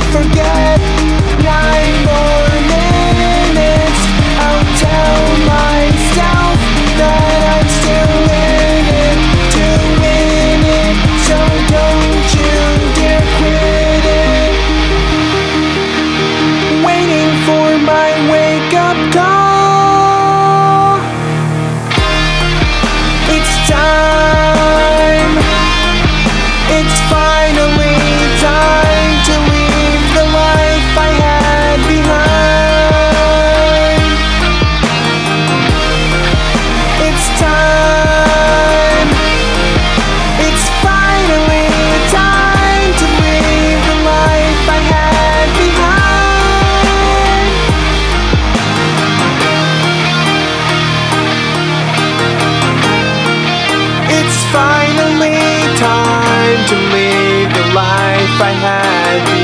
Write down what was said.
forget. 9 more minutes, I'll tell myself that I'm still in it to win it. So don't you dare quit it. Waiting for my wake-up call. It's time. It's finally time to leave the life I had behind. It's time. It's finally time to leave the life I had behind. It's finally time to leave the life I had behind.